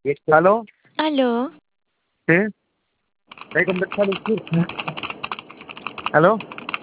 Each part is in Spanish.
¿Aló? Aló, ¿Sí? ¿Hay conversado usted? ¿Aló?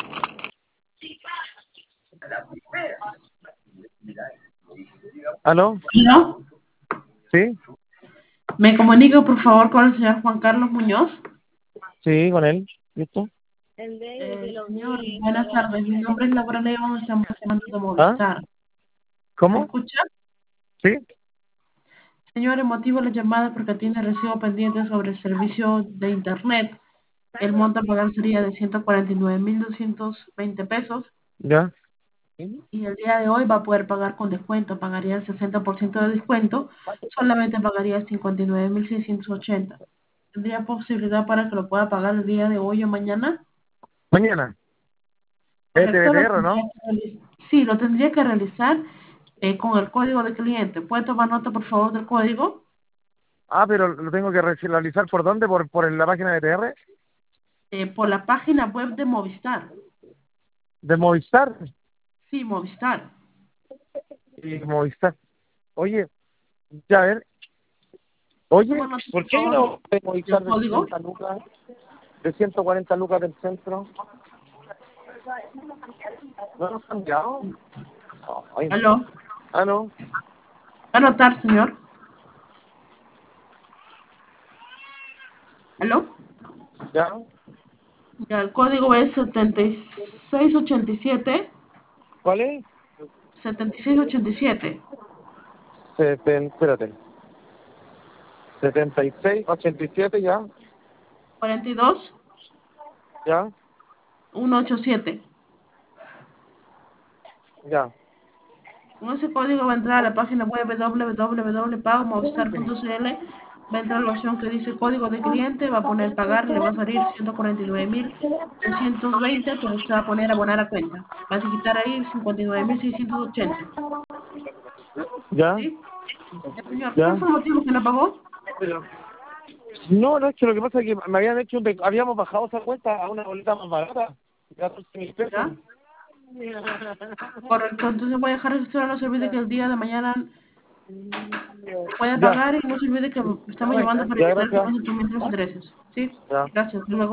¿Aló? ¿No? ¿Sí? Me comunico, por favor, con el señor Juan Carlos Muñoz. Sí, con él. ¿Listo? Señor, buenas tardes. Mi nombre es Laura León, estamos llamando de ¿Ah? Movistar. ¿Me ¿Cómo? escucha? ¿Sí? Señor, el motivo de la llamada es porque tiene recibo pendiente sobre el servicio de Internet. El monto a pagar sería de 149.220 pesos ¿Ya? y el día de hoy va a poder pagar con descuento. Pagaría el 60% de descuento, solamente pagaría 59.680. ¿Tendría posibilidad para que lo pueda pagar el día de hoy o mañana? Mañana. ¿Es Correcto, TBTR, no? sí, lo tendría que realizar con el código de cliente. ¿Puede tomar nota, por favor, del código? Ah, pero lo tengo que realizar ¿por dónde? ¿Por la página de TR? Por la página web de Movistar. ¿De Movistar? Sí, Movistar. Y Movistar. Oye, ya a ver. Oye, Toma nota, ¿por por qué hay una favor, hoja de Movistar del de código. 60 lucas? De 140 lucas del centro. ¿No lo han cambiado? Ay. Aló. Ah, no. Anotar, señor. Aló. ¿Ya? Ya, el código es 7687. ¿Cuál es? 7687. Espérate. 76, 87, ya. 42 Ya. 187. Ya. Con ese código va a entrar a la página web www.pagomovistar.cl. Va a entrar la opción que dice código de cliente, va a poner pagar, le va a salir 149.320, pero usted va a poner abonar a cuenta. Va a quitar ahí 59.680. ¿Ya? ¿Sí? Señor, ¿cuál ¿Ya? fue el motivo que no pagó? No, no, es que lo que pasa es que me habían hecho, habíamos bajado esa cuenta a una boleta más barata, 14.000 pesos. ¿Ya? Correcto, entonces voy a dejar registrado, no se olvide que el día de mañana puede Ya, pagar y no se olvide que estamos llamando para ya, evitar que gracias. no se tomen los intereses. ¿Sí? Ya. Gracias, hasta luego.